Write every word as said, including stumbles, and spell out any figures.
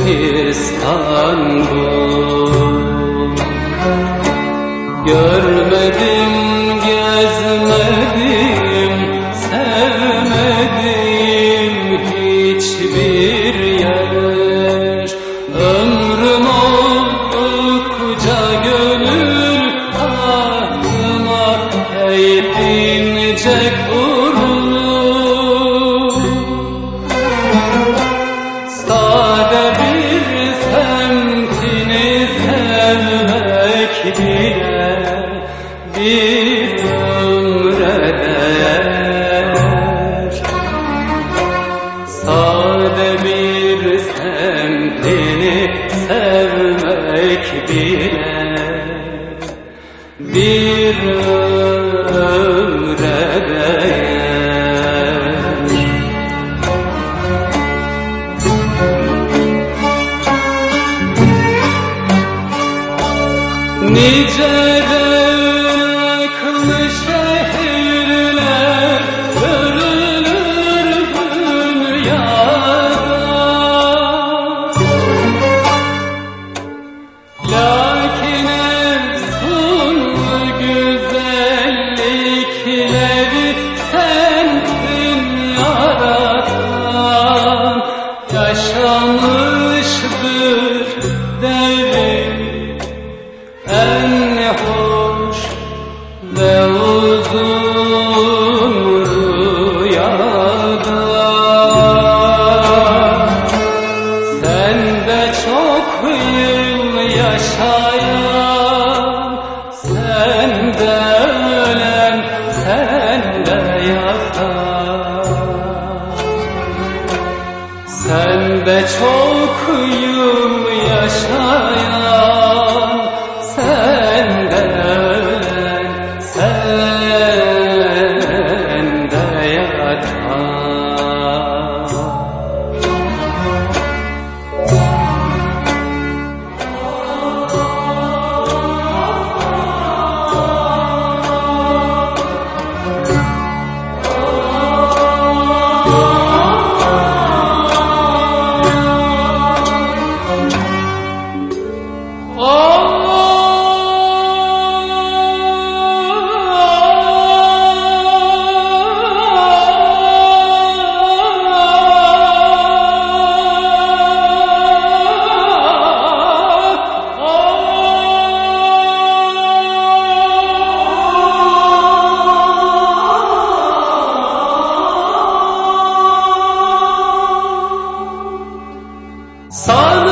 İstanbul. Görmedim, gezmedim, sevmedim hiçbir yer. Ömrüm oldukça gönül aklıma hep inecek vurulur. Sade bir semtini sevmek bile bir ömre değer. Sade bir semtini sevmek bile bir ömre değer. Nice devletli şehirler görülür dünyada, lakin efsunlu güzellikleri sensin yaratan. Yaşamıştır devrim en hoş ve uzun rüyada. Sen de çok yıl yaşayan, sen de ölen, sen de yatan. Sen de çok yıl yaşayan, sen de ölen, sen de yatan. Son